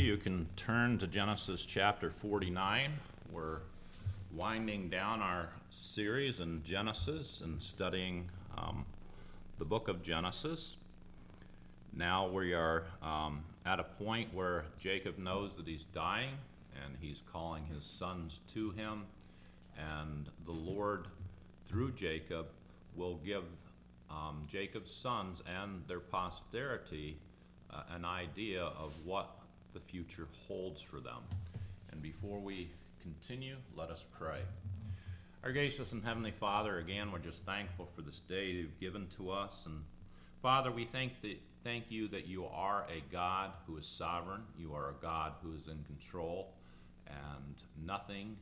you can turn to Genesis chapter 49. We're winding down our series in Genesis and studying the book of Genesis. Now we are at a point where Jacob knows that he's dying, and he's calling his sons to him, and the Lord, through Jacob, will give Jacob's sons and their posterity an idea of what the future holds for them. And before we continue, let us pray. Our gracious and heavenly Father, again, we're just thankful for this day you've given to us. And Father, we thank you that you are a God who is sovereign. You are a God who is in control, and nothing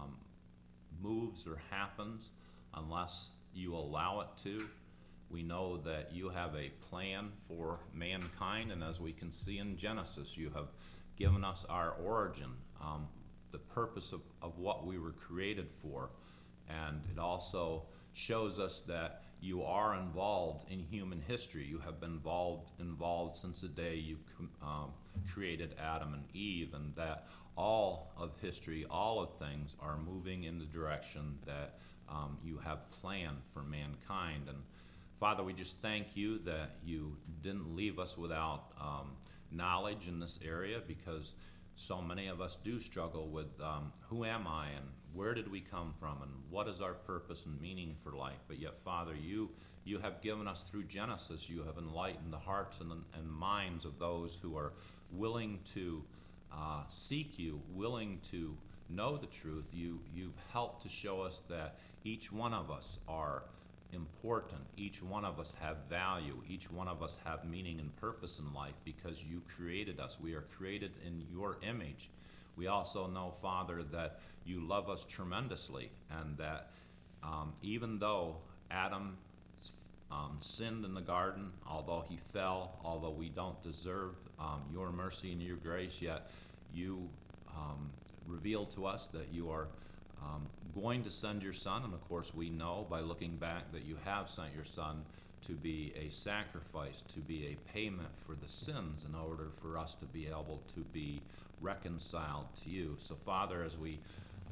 moves or happens unless you allow it to. We know that you have a plan for mankind, and as we can see in Genesis, you have given us our origin, the purpose of what we were created for. And it also shows us that you are involved in human history. You have been involved since the day you created Adam and Eve, and that all of history, all of things are moving in the direction that you have planned for mankind. And Father, we just thank you that you didn't leave us without knowledge in this area, because so many of us do struggle with who am I and where did we come from and what is our purpose and meaning for life. But yet, Father, you have given us through Genesis, you have enlightened the hearts and minds of those who are willing to seek you, willing to know the truth. You've helped to show us that each one of us are important. Each one of us have value. Each one of us have meaning and purpose in life because you created us. We are created in your image. We also know, Father, that you love us tremendously, and that even though Adam sinned in the garden, although he fell, although we don't deserve your mercy and your grace, yet you revealed to us that you are going to send your son. And of course we know by looking back that you have sent your son to be a sacrifice, to be a payment for the sins in order for us to be able to be reconciled to you. So Father, as we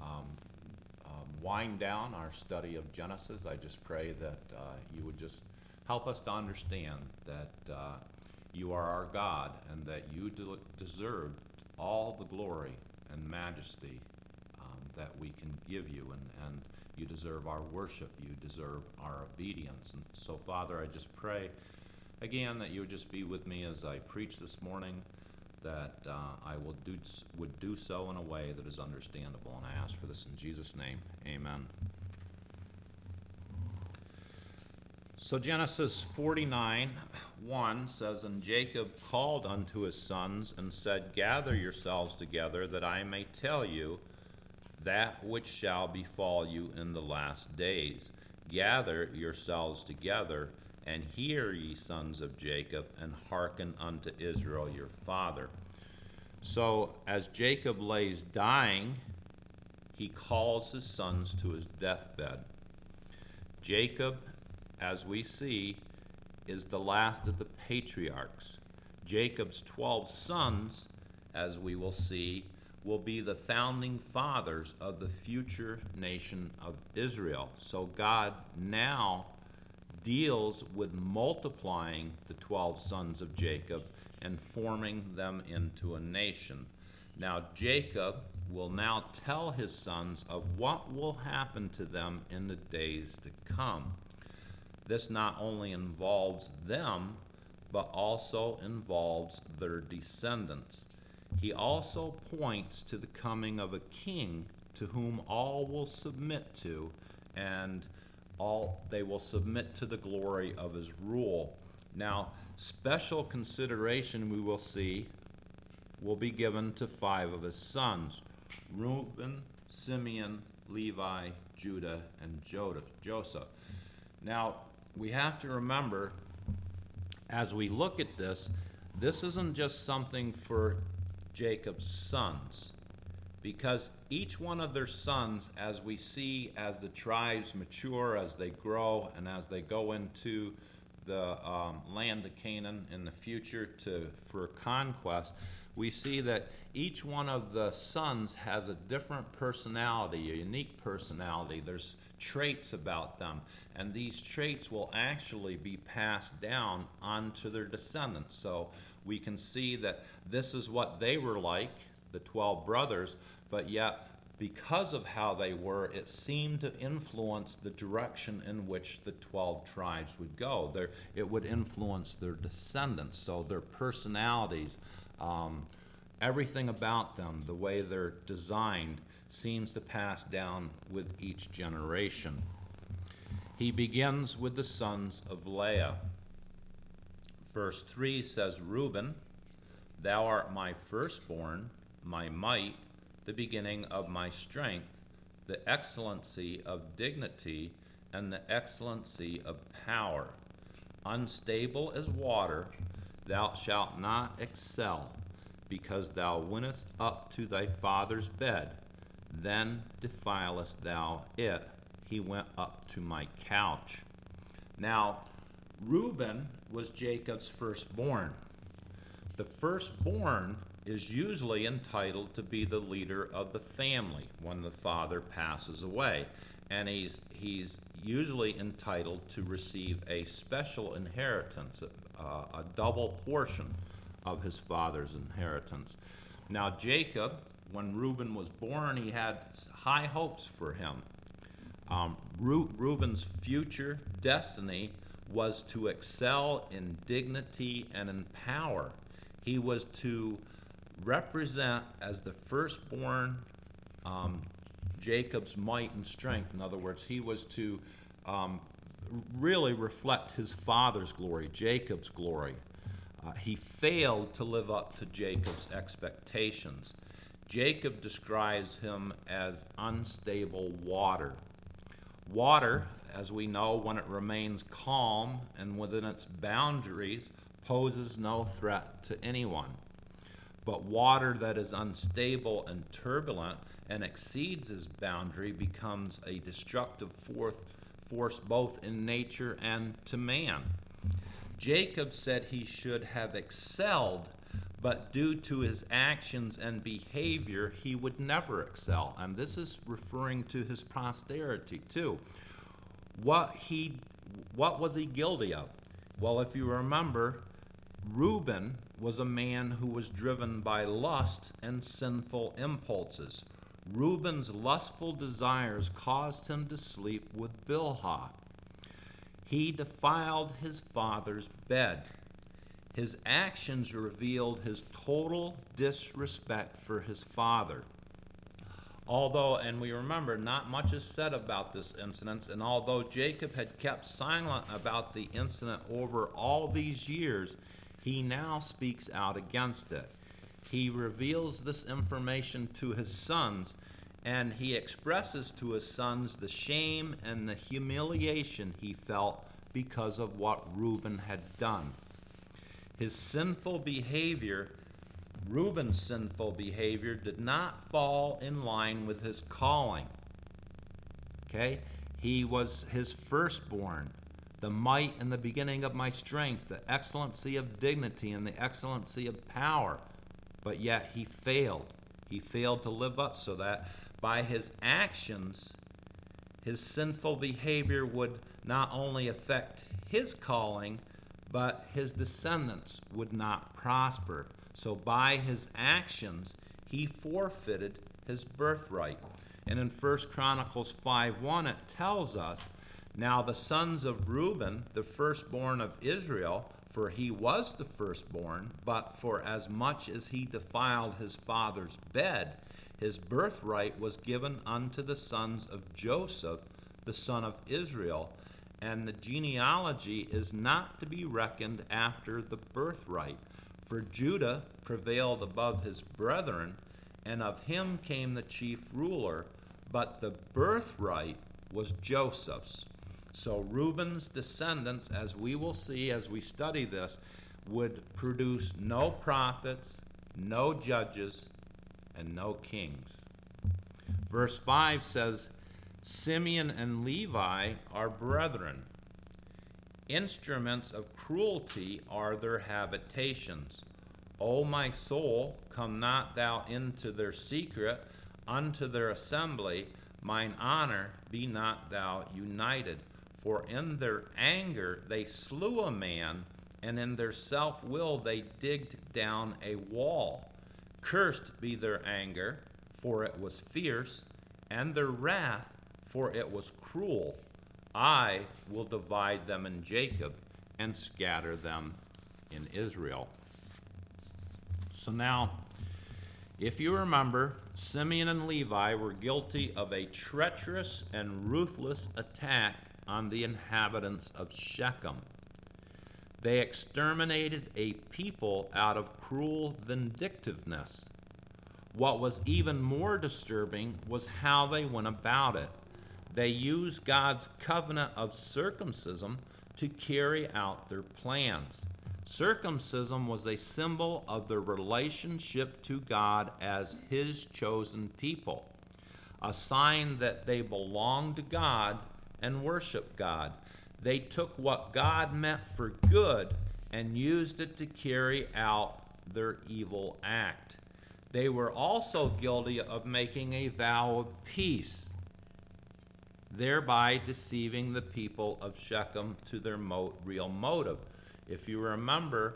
wind down our study of Genesis, I just pray that you would just help us to understand that you are our God, and that you deserve all the glory and majesty that we can give you, and you deserve our worship, you deserve our obedience. And so, Father, I just pray again that you would just be with me as I preach this morning, that I would do so in a way that is understandable. And I ask for this in Jesus' name, amen. So Genesis 49:1 says, "And Jacob called unto his sons and said, Gather yourselves together, that I may tell you that which shall befall you in the last days. Gather yourselves together, and hear, ye sons of Jacob, and hearken unto Israel your father." So as Jacob lays dying, he calls his sons to his deathbed. Jacob, as we see, is the last of the patriarchs. Jacob's 12 sons, as we will see, will be the founding fathers of the future nation of Israel. So God now deals with multiplying the 12 sons of Jacob and forming them into a nation. Now Jacob will now tell his sons of what will happen to them in the days to come. This not only involves them, but also involves their descendants. He also points to the coming of a king to whom all will submit to, and they will submit to the glory of his rule. Now, special consideration, we will see, will be given to 5 of his sons: Reuben, Simeon, Levi, Judah, and Joseph. Now, we have to remember, as we look at this isn't just something for Jacob's sons, because each one of their sons, as we see, as the tribes mature, as they grow, and as they go into the land of Canaan in the future for conquest, we see that each one of the sons has a different personality, a unique personality. There's traits about them, and these traits will actually be passed down onto their descendants. So we can see that this is what they were like, the 12 brothers, but yet because of how they were, it seemed to influence the direction in which the 12 tribes would go. It would influence their descendants, so their personalities, everything about them, the way they're designed, seems to pass down with each generation. He begins with the sons of Leah. Verse 3 says, Reuben, thou art my firstborn, my might, the beginning of my strength, the excellency of dignity, and the excellency of power. Unstable as water, thou shalt not excel, because thou wentest up to thy father's bed. Then defilest thou it. He went up to my couch. Now, Reuben was Jacob's firstborn. The firstborn is usually entitled to be the leader of the family when the father passes away. And he's usually entitled to receive a special inheritance, a double portion of his father's inheritance. Now Jacob, when Reuben was born, he had high hopes for him. Reuben's future destiny was to excel in dignity and in power. He was to represent as the firstborn Jacob's might and strength. In other words, he was to really reflect his father's glory, Jacob's glory. He failed to live up to Jacob's expectations. Jacob describes him as unstable water. Water, as we know, when it remains calm and within its boundaries, poses no threat to anyone. But water that is unstable and turbulent and exceeds its boundary becomes a destructive force both in nature and to man. Jacob said he should have excelled, but due to his actions and behavior, he would never excel. And this is referring to his posterity too. What was he guilty of? Well, if you remember, Reuben was a man who was driven by lust and sinful impulses. Reuben's lustful desires caused him to sleep with Bilhah. He defiled his father's bed. His actions revealed his total disrespect for his father. Although, and we remember, not much is said about this incident, and although Jacob had kept silent about the incident over all these years, he now speaks out against it. He reveals this information to his sons, and he expresses to his sons the shame and the humiliation he felt because of what Reuben had done. His sinful behavior, Reuben's sinful behavior, did not fall in line with his calling. Okay? He was his firstborn, the might and the beginning of my strength, the excellency of dignity and the excellency of power. But yet he failed. He failed to live up, so that by his actions, his sinful behavior would not only affect his calling, but his descendants would not prosper. So by his actions, he forfeited his birthright. And in 1 Chronicles 5:1, it tells us, now the sons of Reuben, the firstborn of Israel, for he was the firstborn, but for as much as he defiled his father's bed, his birthright was given unto the sons of Joseph, the son of Israel, and the genealogy is not to be reckoned after the birthright. For Judah prevailed above his brethren, and of him came the chief ruler, but the birthright was Joseph's. So Reuben's descendants, as we will see as we study this, would produce no prophets, no judges, and no kings. Verse 5 says, Simeon and Levi are brethren. Instruments of cruelty are their habitations. O my soul, come not thou into their secret, unto their assembly, mine honor be not thou united. For in their anger they slew a man, and in their self-will they digged down a wall. Cursed be their anger, for it was fierce, and their wrath, for it was cruel. I will divide them in Jacob, and scatter them in Israel. So now, if you remember, Simeon and Levi were guilty of a treacherous and ruthless attack on the inhabitants of Shechem. They exterminated a people out of cruel vindictiveness. What was even more disturbing was how they went about it. They used God's covenant of circumcision to carry out their plans. Circumcision was a symbol of their relationship to God as His chosen people, a sign that they belonged to God and worshiped God. They took what God meant for good and used it to carry out their evil act. They were also guilty of making a vow of peace, thereby deceiving the people of Shechem to their real motive. If you remember,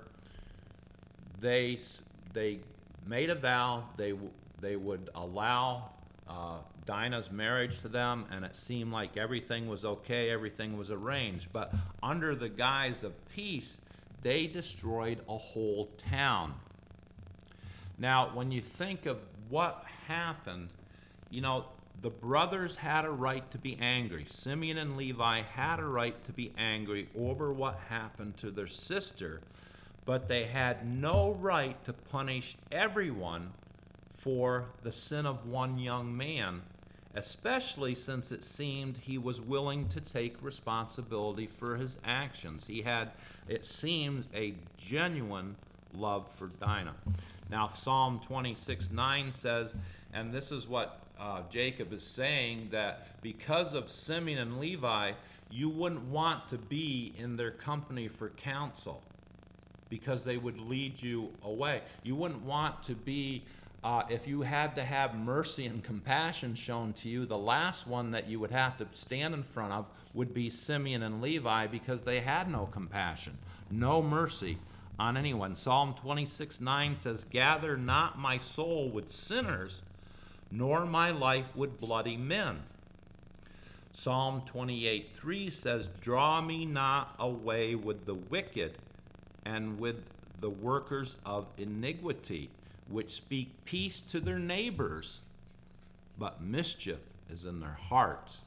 they made a vow they would allow Dinah's marriage to them, and it seemed like everything was okay, everything was arranged. But under the guise of peace, they destroyed a whole town. Now, when you think of what happened, the brothers had a right to be angry. Simeon and Levi had a right to be angry over what happened to their sister, but they had no right to punish everyone for the sin of one young man, especially since it seemed he was willing to take responsibility for his actions. He had, it seemed, a genuine love for Dinah. Now, Psalm 26:9 says, and this is what Jacob is saying, that because of Simeon and Levi, you wouldn't want to be in their company for counsel because they would lead you away. You wouldn't want to be, if you had to have mercy and compassion shown to you, the last one that you would have to stand in front of would be Simeon and Levi, because they had no compassion, no mercy on anyone. Psalm 26:9 says, gather not my soul with sinners, nor my life with bloody men. Psalm 28:3 says, draw me not away with the wicked and with the workers of iniquity, which speak peace to their neighbors, but mischief is in their hearts.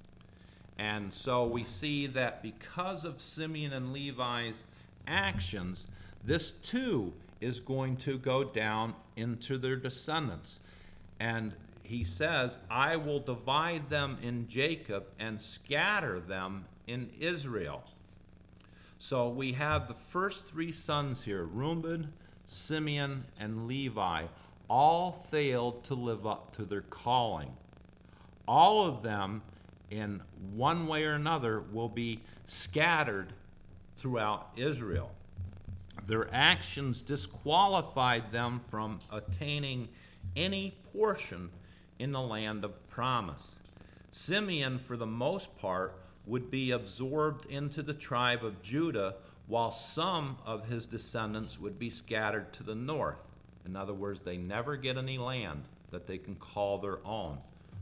And so we see that because of Simeon and Levi's actions, this too is going to go down into their descendants. And he says, I will divide them in Jacob and scatter them in Israel. So we have the first three sons here, Reuben, Simeon, and Levi, all failed to live up to their calling. All of them, in one way or another, will be scattered throughout Israel. Their actions disqualified them from attaining any portion in the land of promise. Simeon, for the most part, would be absorbed into the tribe of Judah, while some of his descendants would be scattered to the north. In other words, they never get any land that they can call their own.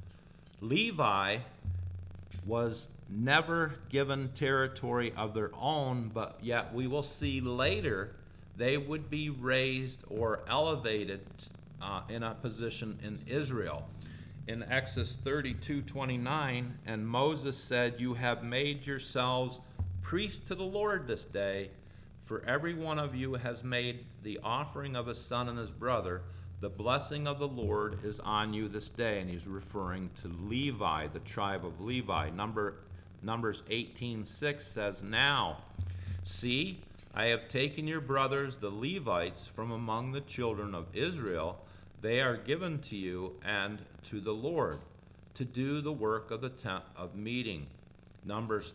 Levi was never given territory of their own, but yet we will see later they would be raised or elevated in a position in Israel. In Exodus 32:29, and Moses said, you have made yourselves priests to the Lord this day, for every one of you has made the offering of a son and his brother. The blessing of the Lord is on you this day. And he's referring to Levi, the tribe of Levi. Numbers 18:6 says, now, see, I have taken your brothers, the Levites, from among the children of Israel. They are given to you and to the Lord to do the work of the tent of meeting. Numbers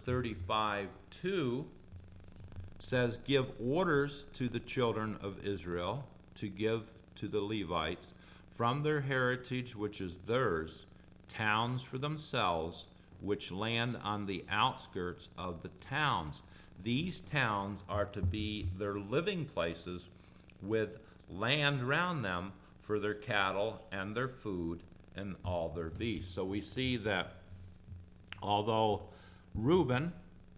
35:2 says, give orders to the children of Israel to give to the Levites from their heritage which is theirs, towns for themselves, which land on the outskirts of the towns. These towns are to be their living places with land round them for their cattle and their food and all their beasts. So we see that although Reuben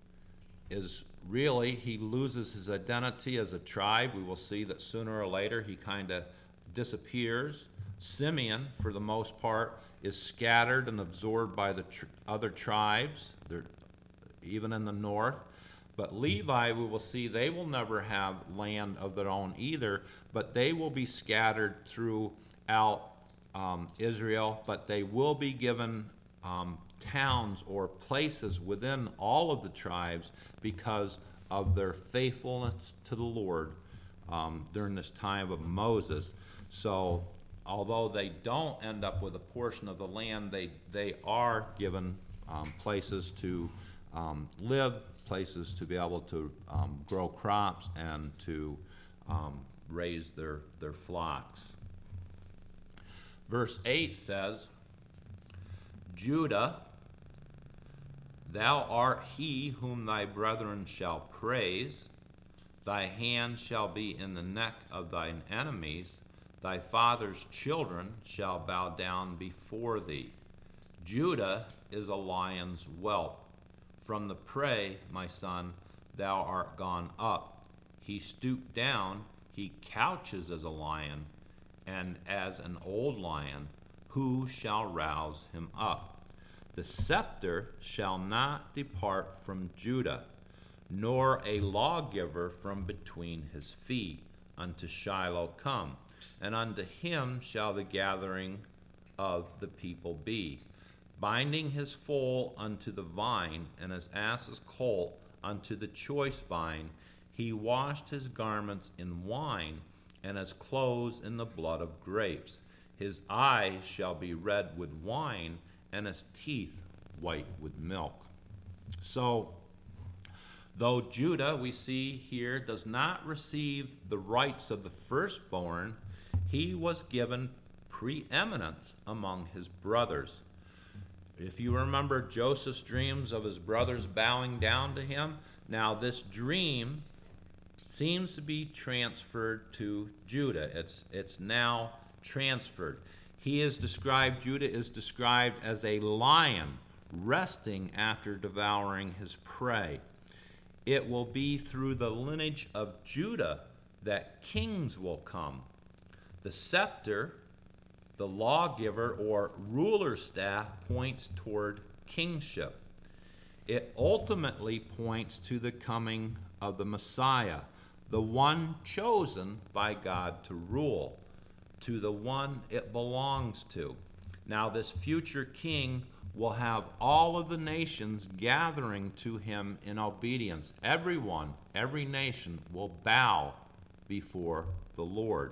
is really, he loses his identity as a tribe. We will see that sooner or later he kind of disappears. Simeon, for the most part, is scattered and absorbed by the other tribes, even in the north. But Levi, we will see, they will never have land of their own either, but they will be scattered throughout Israel, but they will be given towns or places within all of the tribes because of their faithfulness to the Lord during this time of Moses. So although they don't end up with a portion of the land, they are given places to live, places to be able to grow crops and to raise their flocks. Verse 8 says, Judah, thou art he whom thy brethren shall praise. Thy hand shall be in the neck of thine enemies. Thy father's children shall bow down before thee. Judah is a lion's whelp. From the prey, my son, thou art gone up. He stooped down, he couches as a lion, and as an old lion. Who shall rouse him up? The scepter shall not depart from Judah, nor a lawgiver from between his feet, unto Shiloh come, and unto him shall the gathering of the people be, binding his foal unto the vine, and his ass's colt unto the choice vine. He washed his garments in wine, and his clothes in the blood of grapes. His eyes shall be red with wine, and his teeth white with milk. So, though Judah, we see here, does not receive the rights of the firstborn, he was given preeminence among his brothers. If you remember Joseph's dreams of his brothers bowing down to him, now this dream seems to be transferred to Judah. It's now transferred. Judah is described as a lion resting after devouring his prey. It will be through the lineage of Judah that kings will come. The scepter, the lawgiver or ruler's staff, points toward kingship. It ultimately points to the coming of the Messiah, the one chosen by God to rule, to the one it belongs to. Now, this future king will have all of the nations gathering to him in obedience. Everyone, every nation will bow before the Lord.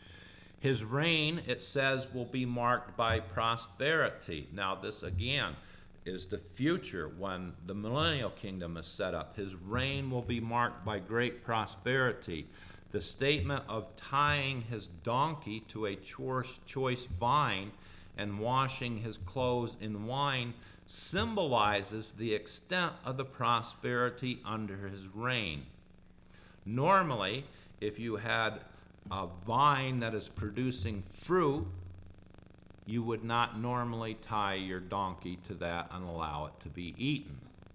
His reign, it says, will be marked by prosperity. Now, this again is the future when the millennial kingdom is set up. His reign will be marked by great prosperity. The statement of tying his donkey to a choice vine and washing his clothes in wine symbolizes the extent of the prosperity under his reign. Normally, if you had a vine that is producing fruit, you would not normally tie your donkey to that and allow it to be eaten.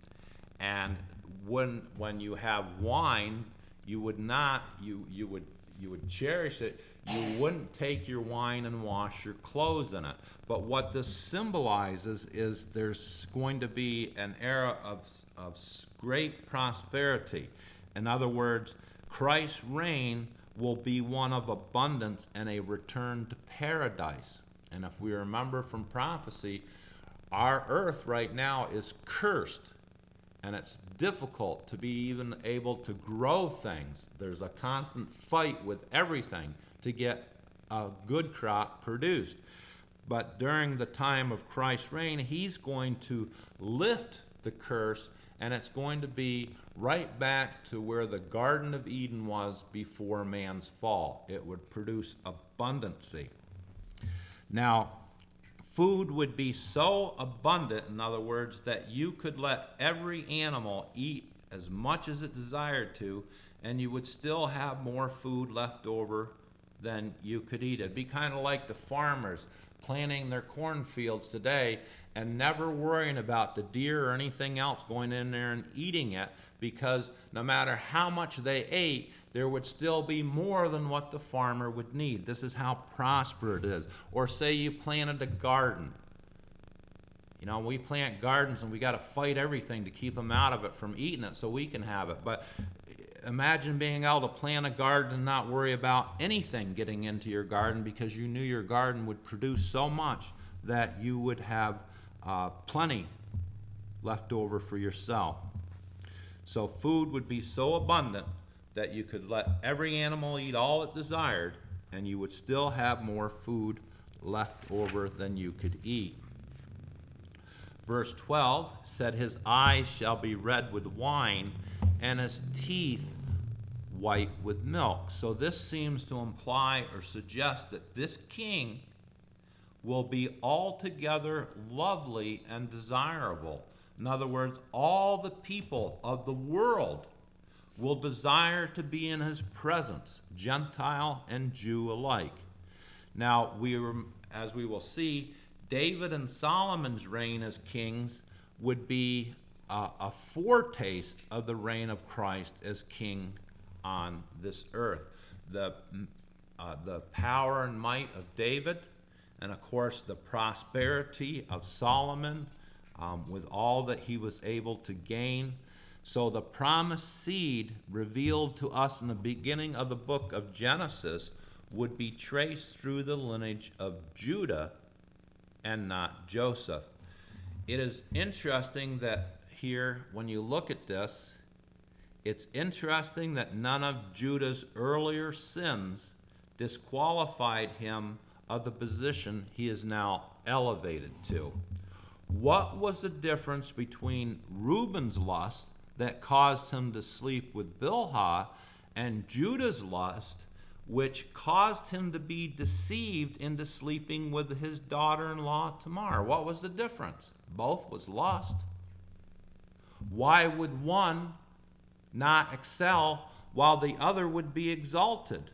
And when you have wine, you would not, you would cherish it. You wouldn't take your wine and wash your clothes in it. But what this symbolizes is there's going to be an era of great prosperity. In other words, Christ's reign will be one of abundance and a return to paradise. And if we remember from prophecy, our earth right now is cursed, and it's difficult to be even able to grow things. There's a constant fight with everything to get a good crop produced. But during the time of Christ's reign, he's going to lift the curse, and it's going to be right back to where the Garden of Eden was before man's fall. It would produce abundancy. Now, food would be so abundant, in other words, that you could let every animal eat as much as it desired to, and you would still have more food left over than you could eat. It'd be kind of like the farmers planting their cornfields today and never worrying about the deer or anything else going in there and eating it, because no matter how much they ate, there would still be more than what the farmer would need. This is how prosperous it is. Or say you planted a garden. You know, we plant gardens and we got to fight everything to keep them out of it from eating it so we can have it. But imagine being able to plant a garden and not worry about anything getting into your garden, because you knew your garden would produce so much that you would have plenty left over for yourself. So food would be so abundant that you could let every animal eat all it desired, and you would still have more food left over than you could eat. Verse 12 said, his eyes shall be red with wine, and his teeth white with milk. So this seems to imply or suggest that this king will be altogether lovely and desirable. In other words, all the people of the world will desire to be in his presence, Gentile and Jew alike. Now, as we will see, David and Solomon's reign as kings would be a foretaste of the reign of Christ as king on this earth. The power and might of David, and of course the prosperity of Solomon, with all that he was able to gain. So the promised seed revealed to us in the beginning of the book of Genesis would be traced through the lineage of Judah and not Joseph. It is interesting that here, when you look at this, it's interesting that none of Judah's earlier sins disqualified him of the position he is now elevated to. What was the difference between Reuben's lust that caused him to sleep with Bilhah and Judah's lust, which caused him to be deceived into sleeping with his daughter-in-law Tamar? What was the difference? Both was lust. Why would one not excel while the other would be exalted?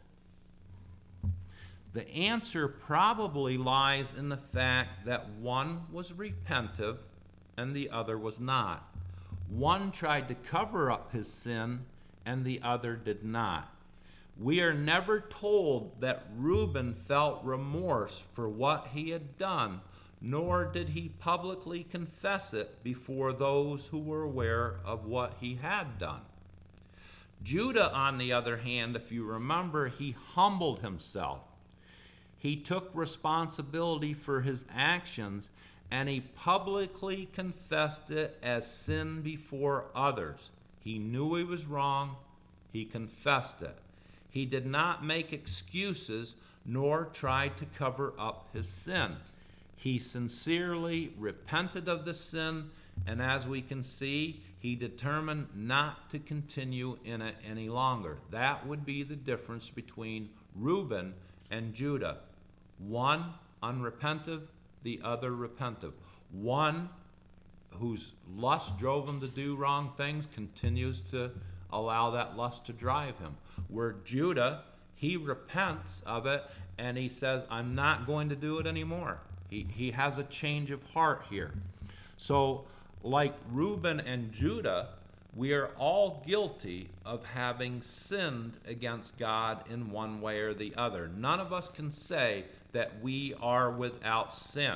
The answer probably lies in the fact that one was repentive and the other was not. One tried to cover up his sin and the other did not. We are never told that Reuben felt remorse for what he had done, nor did he publicly confess it before those who were aware of what he had done. Judah, on the other hand, if you remember, he humbled himself. He took responsibility for his actions, and he publicly confessed it as sin before others. He knew he was wrong. He confessed it. He did not make excuses nor try to cover up his sin. He sincerely repented of the sin, and as we can see, he determined not to continue in it any longer. That would be the difference between Reuben and Judah. One unrepentive, the other repentive. One whose lust drove him to do wrong things continues to allow that lust to drive him. Where Judah, he repents of it and he says, I'm not going to do it anymore. He has a change of heart here. So like Reuben and Judah, we are all guilty of having sinned against God in one way or the other. None of us can say that we are without sin.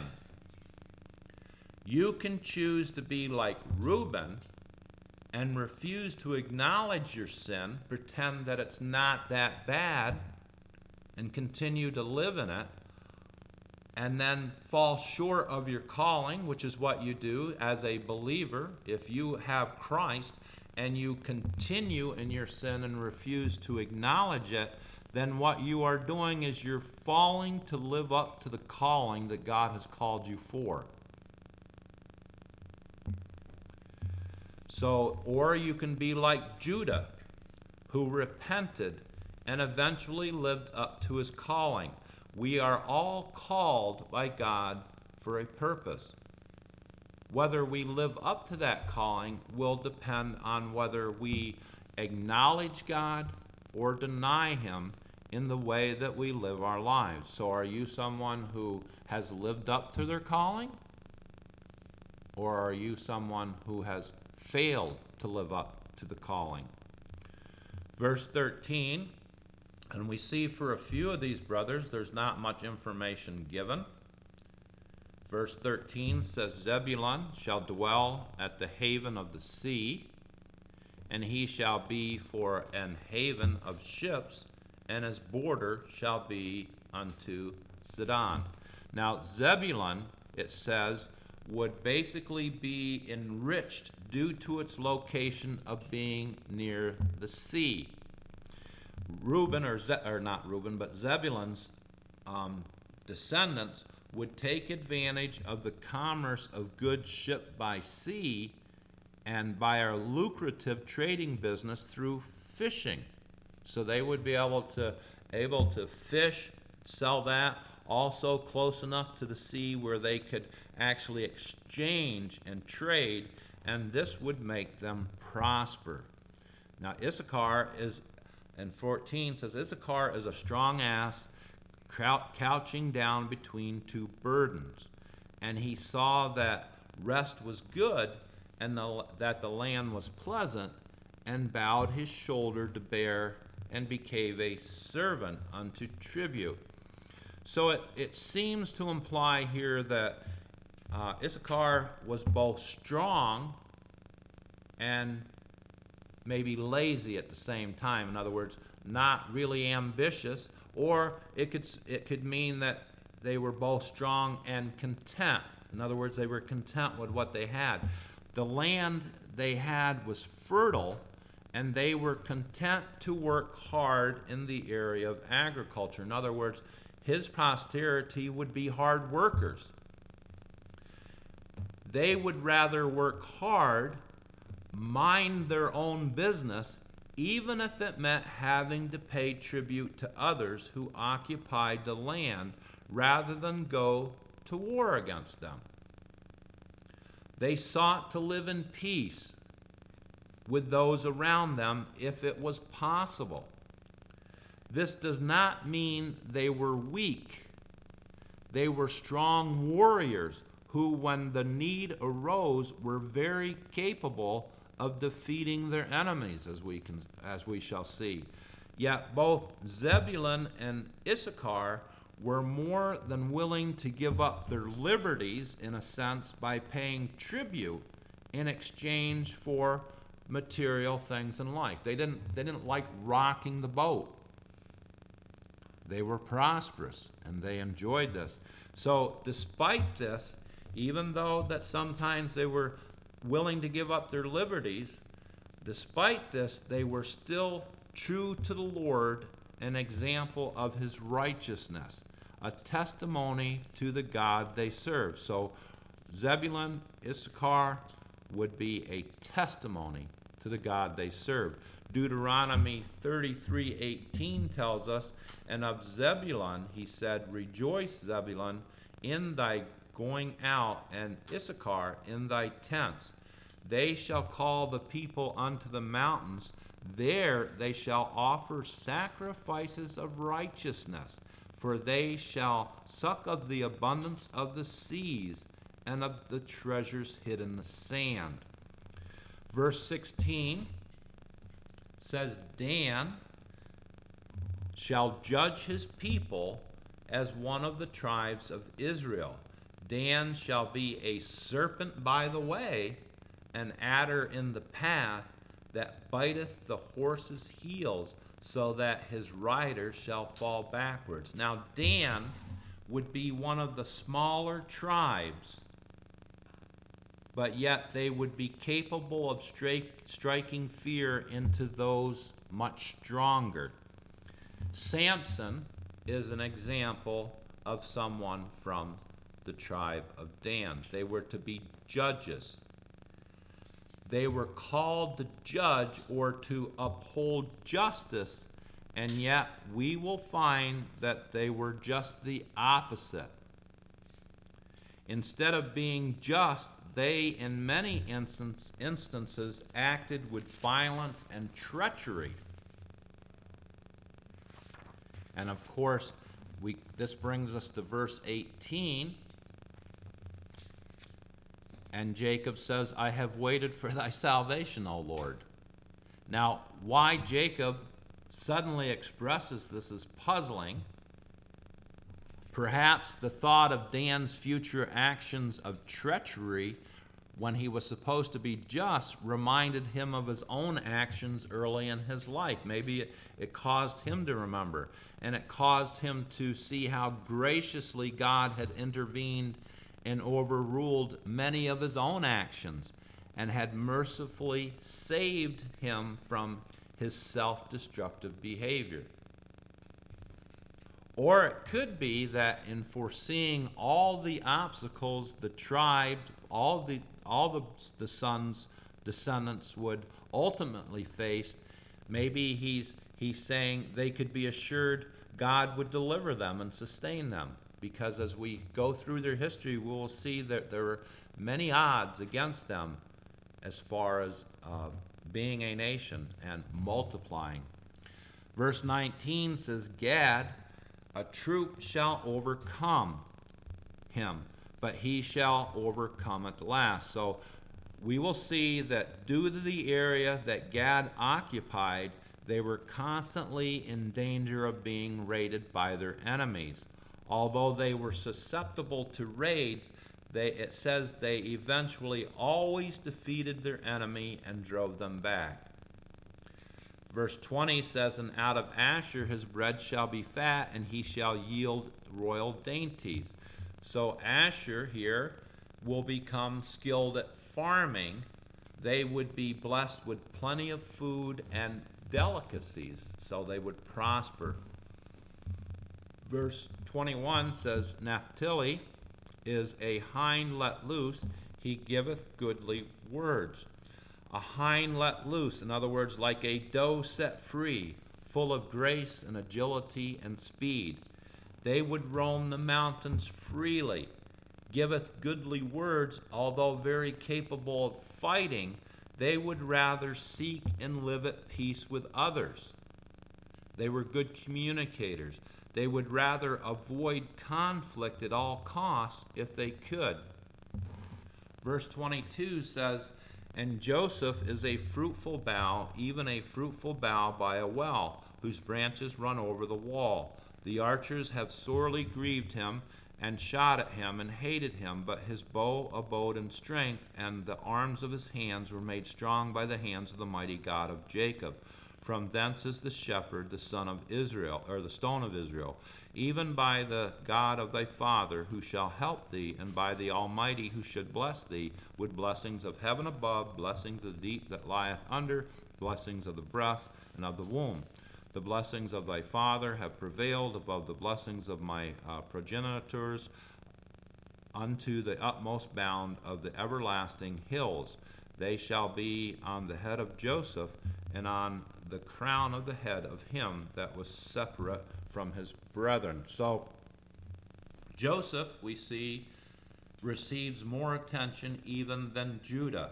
You can choose to be like Reuben and refuse to acknowledge your sin, pretend that it's not that bad, and continue to live in it, and then fall short of your calling, which is what you do as a believer. If you have Christ and you continue in your sin and refuse to acknowledge it, then what you are doing is you're falling to live up to the calling that God has called you for. So, or you can be like Judah, who repented and eventually lived up to his calling. We are all called by God for a purpose. Whether we live up to that calling will depend on whether we acknowledge God or deny him in the way that we live our lives. So are you someone who has lived up to their calling? Or are you someone who has failed to live up to the calling? Verse 13, and we see for a few of these brothers, there's not much information given. Verse 13 says, Zebulun shall dwell at the haven of the sea, and he shall be for an haven of ships, and his border shall be unto Sidon. Now, Zebulun, it says, would basically be enriched due to its location of being near the sea. Zebulun's descendants would take advantage of the commerce of goods shipped by sea and by our lucrative trading business through fishing. So they would be able to fish, sell that, also close enough to the sea where they could actually exchange and trade, and this would make them prosper. Now Issachar is, and 14 says, Issachar is a strong ass couching down between two burdens. And he saw that rest was good and that the land was pleasant, and bowed his shoulder to bear and became a servant unto tribute. So it seems to imply here that Issachar was both strong and maybe lazy at the same time. In other words, not really ambitious, or it could mean that they were both strong and content. In other words, they were content with what they had. The land they had was fertile, and they were content to work hard in the area of agriculture. In other words, his posterity would be hard workers. They would rather work hard, mind their own business, even if it meant having to pay tribute to others who occupied the land, rather than go to war against them. They sought to live in peace with those around them if it was possible. This does not mean they were weak. They were strong warriors who, when the need arose, were very capable of defeating their enemies, as we shall see. Yet both Zebulun and Issachar were more than willing to give up their liberties, in a sense, by paying tribute in exchange for material things in life. They didn't like rocking the boat. They were prosperous, and they enjoyed this. So despite this, even though that sometimes they were willing to give up their liberties, despite this, they were still true to the Lord, an example of his righteousness, a testimony to the God they serve. So Zebulun, Issachar would be a testimony to the God they serve. Deuteronomy 33:18 tells us, and of Zebulun he said, Rejoice, Zebulun, in thy going out, and Issachar in thy tents. They shall call the people unto the mountains. There they shall offer sacrifices of righteousness, for they shall suck of the abundance of the seas and of the treasures hid in the sand. Verse 16 says, Dan shall judge his people as one of the tribes of Israel. Dan shall be a serpent by the way, an adder in the path, that biteth the horse's heels, so that his rider shall fall backwards. Now Dan would be one of the smaller tribes, but yet they would be capable of striking fear into those much stronger. Samson is an example of someone from the tribe of Dan. They were to be judges. They were called to judge or to uphold justice, and yet we will find that they were just the opposite. Instead of being just, they, in many instances, acted with violence and treachery. And of course, this brings us to verse 18. And Jacob says, I have waited for thy salvation, O Lord. Now, why Jacob suddenly expresses this is puzzling. Perhaps the thought of Dan's future actions of treachery when he was supposed to be just reminded him of his own actions early in his life. Maybe it caused him to remember, and it caused him to see how graciously God had intervened and overruled many of his own actions and had mercifully saved him from his self-destructive behavior. Or it could be that in foreseeing all the obstacles the tribe, all the son's descendants would ultimately face, maybe he's saying they could be assured God would deliver them and sustain them. Because as we go through their history, we will see that there are many odds against them as far as being a nation and multiplying. Verse 19 says, Gad, a troop shall overcome him, but he shall overcome at last. So we will see that due to the area that Gad occupied, they were constantly in danger of being raided by their enemies. Although they were susceptible to raids, it says they eventually always defeated their enemy and drove them back. Verse 20 says, And out of Asher his bread shall be fat, and he shall yield royal dainties. So Asher here will become skilled at farming. They would be blessed with plenty of food and delicacies, so they would prosper. Verse 21 says, Naphtali is a hind let loose, he giveth goodly words. A hind let loose, in other words, like a doe set free, full of grace and agility and speed. They would roam the mountains freely, giveth goodly words, although very capable of fighting, they would rather seek and live at peace with others. They were good communicators. They would rather avoid conflict at all costs if they could. Verse 22 says, And Joseph is a fruitful bough, even a fruitful bough by a well, whose branches run over the wall. The archers have sorely grieved him, and shot at him, and hated him, but his bow abode in strength, and the arms of his hands were made strong by the hands of the mighty God of Jacob. From thence is the shepherd, the son of Israel, or the stone of Israel, even by the God of thy father, who shall help thee, and by the Almighty, who should bless thee, with blessings of heaven above, blessings of the deep that lieth under, blessings of the breast and of the womb. The blessings of thy father have prevailed above the blessings of my progenitors unto the utmost bound of the everlasting hills. They shall be on the head of Joseph, and on the crown of the head of him that was separate from his brethren. So Joseph, we see, receives more attention even than Judah.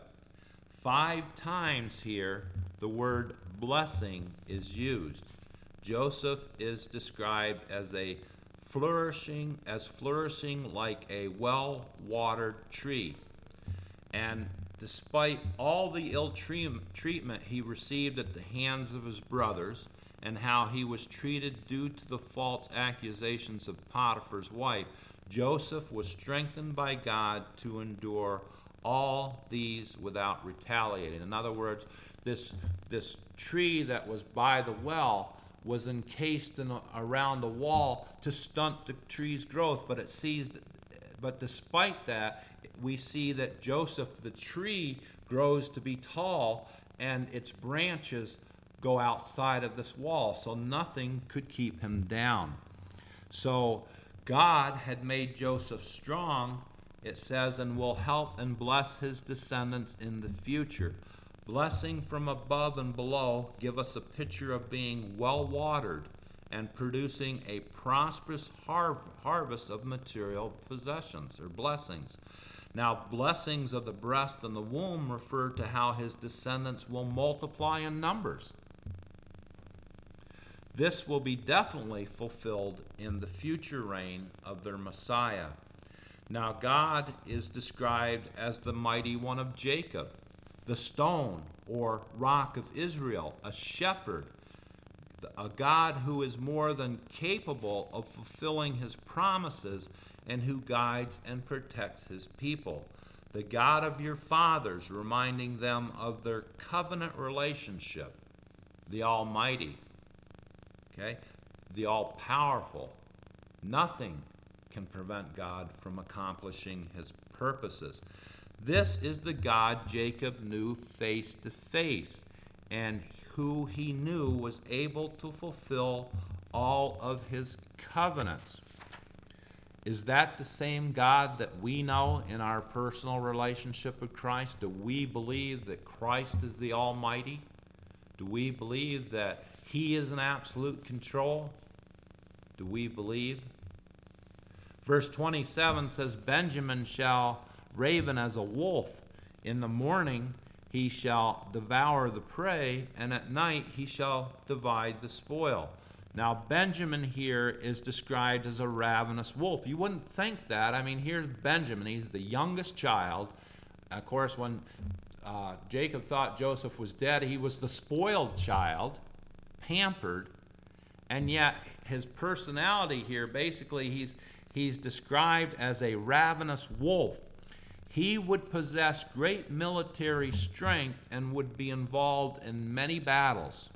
5 times here the word blessing is used. Joseph is described as flourishing like a well-watered tree. And despite all the ill treatment he received at the hands of his brothers, and how he was treated due to the false accusations of Potiphar's wife, Joseph was strengthened by God to endure all these without retaliating. In other words, this tree that was by the well was encased around the wall to stunt the tree's growth, but despite that, we see that Joseph, the tree, grows to be tall, and its branches go outside of this wall, so nothing could keep him down. So God had made Joseph strong, it says, and will help and bless his descendants in the future. Blessing from above and below give us a picture of being well watered and producing a prosperous harvest of material possessions or blessings. Now, blessings of the breast and the womb refer to how his descendants will multiply in numbers. This will be definitely fulfilled in the future reign of their Messiah. Now, God is described as the mighty one of Jacob, the stone or rock of Israel, a shepherd, a God who is more than capable of fulfilling his promises and who guides and protects his people. The God of your fathers, reminding them of their covenant relationship. The Almighty, okay? The all-powerful. Nothing can prevent God from accomplishing his purposes. This is the God Jacob knew face to face, and who he knew was able to fulfill all of his covenants. Is that the same God that we know in our personal relationship with Christ? Do we believe that Christ is the Almighty? Do we believe that he is in absolute control? Do we believe? Verse 27 says, Benjamin shall raven as a wolf. In the morning he shall devour the prey, and at night he shall divide the spoil. Now, Benjamin here is described as a ravenous wolf. You wouldn't think that. I mean, here's Benjamin. He's the youngest child. Of course, when Jacob thought Joseph was dead, he was the spoiled child, pampered, and yet his personality here, basically, he's described as a ravenous wolf. He would possess great military strength and would be involved in many battles.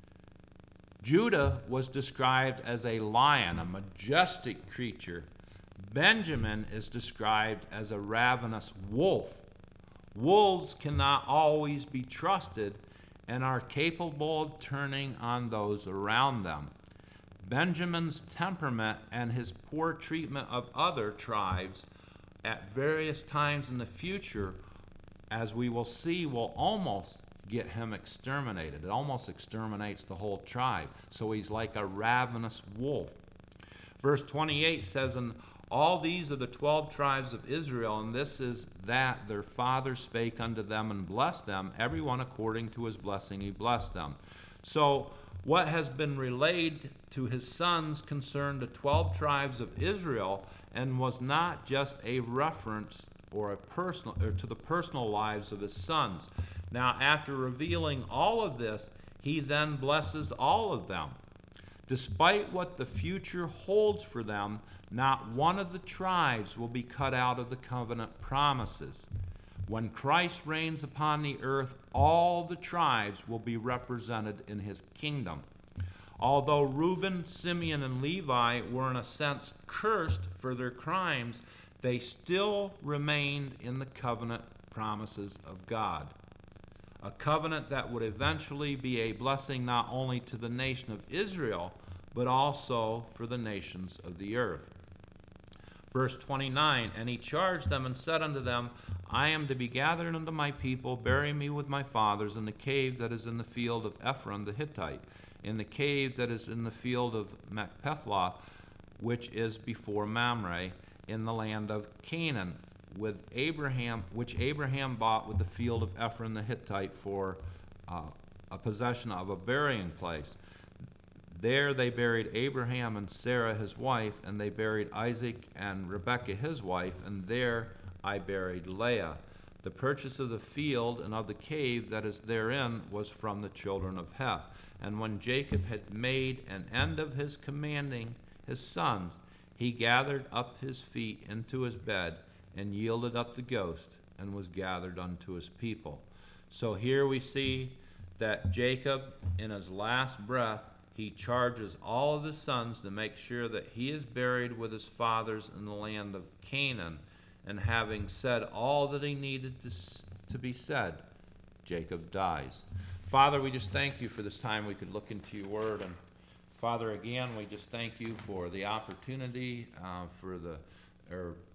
Judah was described as a lion, a majestic creature. Benjamin is described as a ravenous wolf. Wolves cannot always be trusted and are capable of turning on those around them. Benjamin's temperament and his poor treatment of other tribes at various times in the future, as we will see, will almost get him exterminated. It almost exterminates the whole tribe. So he's like a ravenous wolf. Verse 28 says, and all these are the 12 tribes of Israel, and this is that their father spake unto them and blessed them, everyone according to his blessing he blessed them. So what has been relayed to his sons concerned the 12 tribes of Israel, and was not just a reference or to the personal lives of his sons. Now, after revealing all of this, he then blesses all of them. Despite what the future holds for them, not one of the tribes will be cut out of the covenant promises. When Christ reigns upon the earth, all the tribes will be represented in his kingdom. Although Reuben, Simeon, and Levi were in a sense cursed for their crimes, they still remained in the covenant promises of God. A covenant that would eventually be a blessing not only to the nation of Israel, but also for the nations of the earth. Verse 29, and he charged them and said unto them, I am to be gathered unto my people, bury me with my fathers in the cave that is in the field of Ephron the Hittite, in the cave that is in the field of Machpelah, which is before Mamre, in the land of Canaan, which Abraham bought with the field of Ephron the Hittite for a possession of a burying place. There they buried Abraham and Sarah his wife, and they buried Isaac and Rebekah his wife, and there I buried Leah. The purchase of the field and of the cave that is therein was from the children of Heth. And when Jacob had made an end of his commanding his sons, he gathered up his feet into his bed, and yielded up the ghost, and was gathered unto his people. So here we see that Jacob, in his last breath, he charges all of his sons to make sure that he is buried with his fathers in the land of Canaan. And having said all that he needed to be said, Jacob dies. Father, we just thank you for this time we could look into your word. And Father, again, we just thank you for the opportunity,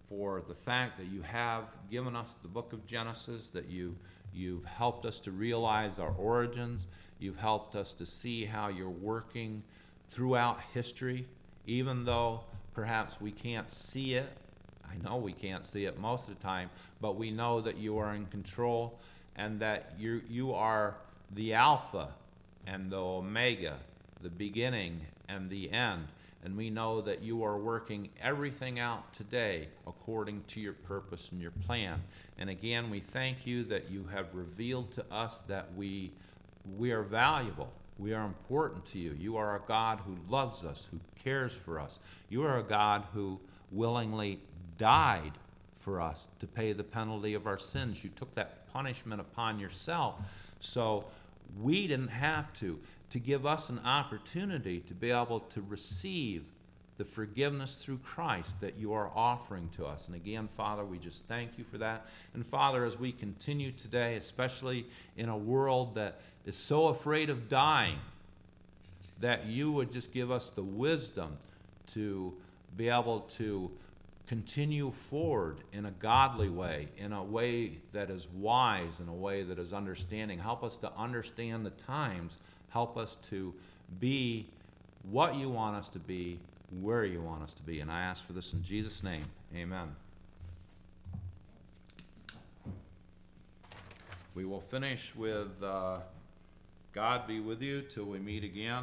for the fact that you have given us the book of Genesis, that you've helped us to realize our origins. You've helped us to see how you're working throughout history, even though perhaps we can't see it. I know we can't see it most of the time, but we know that you are in control and that you are the Alpha and the Omega, the beginning and the end. And we know that you are working everything out today according to your purpose and your plan. And again, we thank you that you have revealed to us that we are valuable. We are important to you. You are a God who loves us, who cares for us. You are a God who willingly died for us to pay the penalty of our sins. You took that punishment upon yourself so we didn't have to give us an opportunity to be able to receive the forgiveness through Christ that you are offering to us. And again, Father, we just thank you for that. And Father, as we continue today, especially in a world that is so afraid of dying, that you would just give us the wisdom to be able to continue forward in a godly way, in a way that is wise, in a way that is understanding. Help us to understand the times. Help us to be what you want us to be, where you want us to be. And I ask for this in Jesus' name. Amen. We will finish with God be with you till we meet again.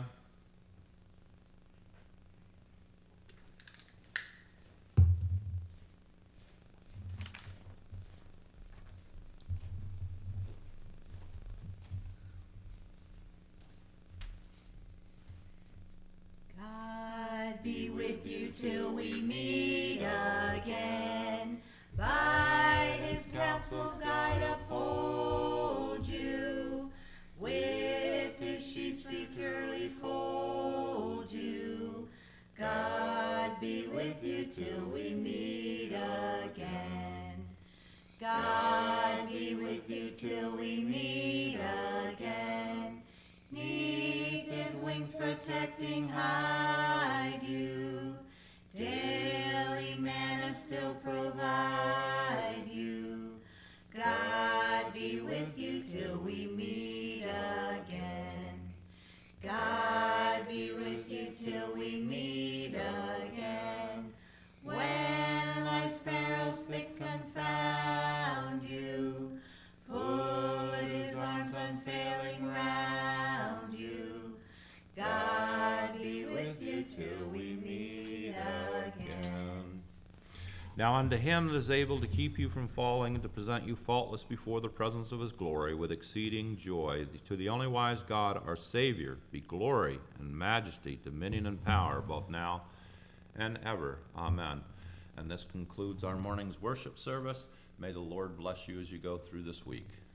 Be with you till we meet again. By his counsel's guide uphold you. With his sheep securely fold you. God be with you till we meet again. God be with you till we meet again. Neath his wings protecting hide you. Daily manna still provide you. God be with you till we meet again. God be with you till we meet again. When life's perils thick confound you, put his arms unfailing round you. God be with you till we meet again. Now unto him that is able to keep you from falling and to present you faultless before the presence of his glory with exceeding joy, to the only wise God, our Savior, be glory and majesty, dominion and power, both now and ever. Amen. And this concludes our morning's worship service. May the Lord bless you as you go through this week.